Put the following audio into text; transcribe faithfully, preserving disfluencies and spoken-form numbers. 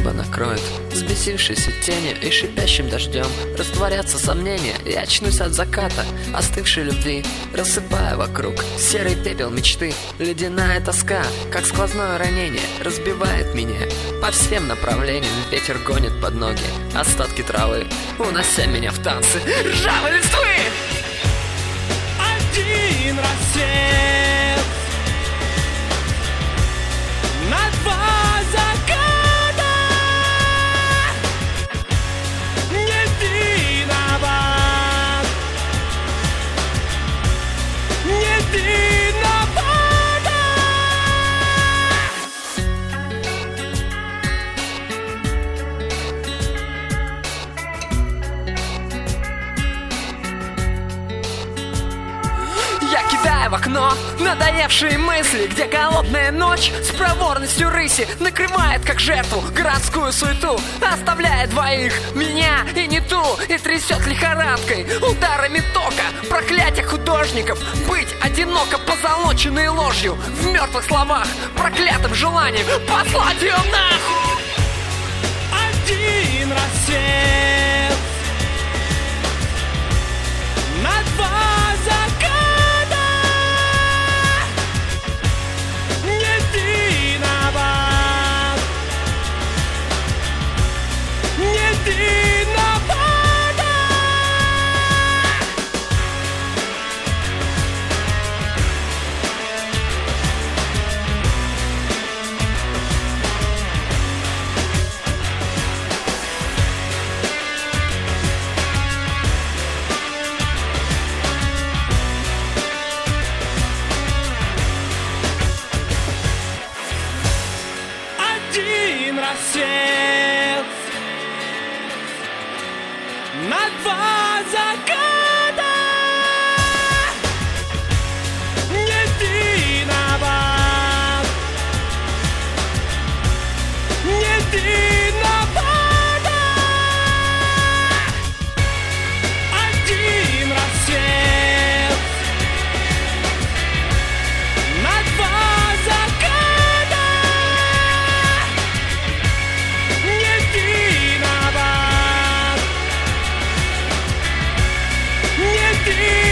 небо накроет взбесившейся тенью и шипящим дождем. Растворятся сомнения, я очнусь от заката остывшей любви, рассыпая вокруг серый пепел мечты. Ледяная тоска, как сквозное ранение, разбивает меня по всем направлениям. Ветер гонит под ноги остатки травы, унося меня в танцы ржавой листвы. Один рассвет на два заката, не виноват, не виноват. Я кидаю в окно надоевшие мысли, где голодная ночь с проворностью рыси накрывает как жертву городскую суету, оставляя двоих, меня и не ту, и трясет лихорадкой ударами тока. Проклятие художников быть одиноко позолоченной ложью в мертвых словах, проклятым желанием послать ее нахуй. Один рассвет на два заката, не виноват, не виноват. Один рассвет на два заката, не виноват, не виноват. Один рассвет на два заката, не виноват, не виноват.